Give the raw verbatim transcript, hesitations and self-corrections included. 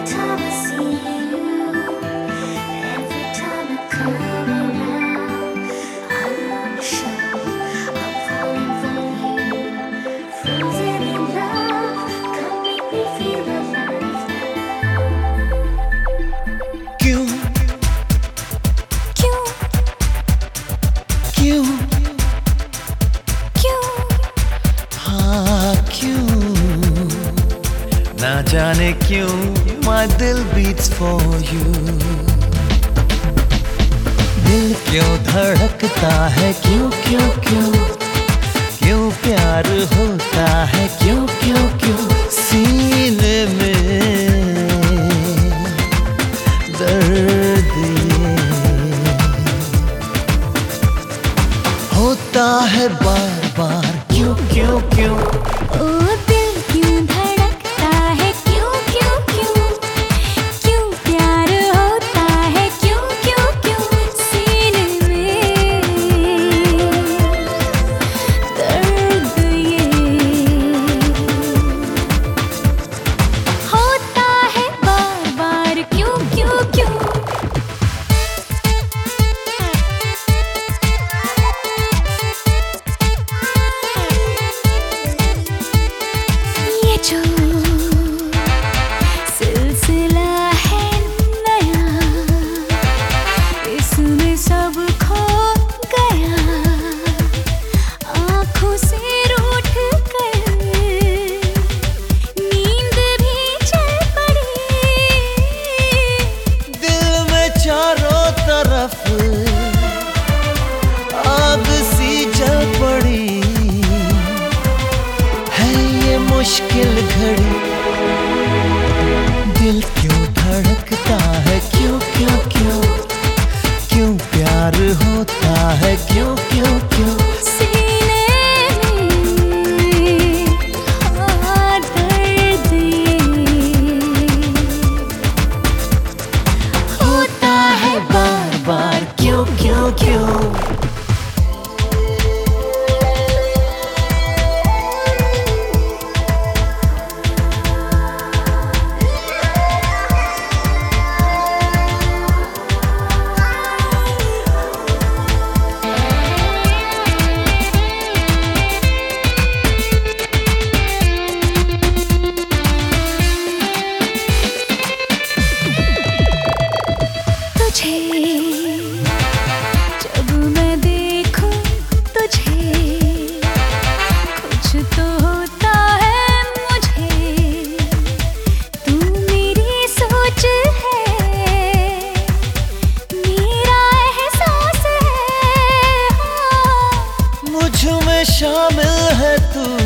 ना जाने क्यों my दिल beats for you। दिल क्यों धड़कता है, क्यों क्यों क्यों क्यों प्यार होता है, क्यों क्यों क्यों सीने में दर्द ये होता है बार बार, क्यों क्यों क्यों ओ दिल क्यों धड़कता है, क्यों क्यों क्यों क्यों प्यार होता है, क्यों क्यों क्यों सीने में दर्द ये होता है बार बार, क्यों क्यों क्यों जो सिलसिला है नया, इसमें सब खो गया, आँखों से रूठ कर नींद भी चल पड़ी, दिल में चारों तरफ आग सी जल पड़ी है ये मुश्किल घड़ी। दिल क्यों धड़कता है, क्यों क्यों क्यों क्यों प्यार होता है, क्यों क्यों क्यों सीने में हाँ दर्द ये होता है बार बार, क्यों क्यों क्यों जब मैं देखूं तुझे, कुछ तो होता है मुझे, तू मेरी सोच है, मेरा एहसास है, मुझ में शामिल है तू,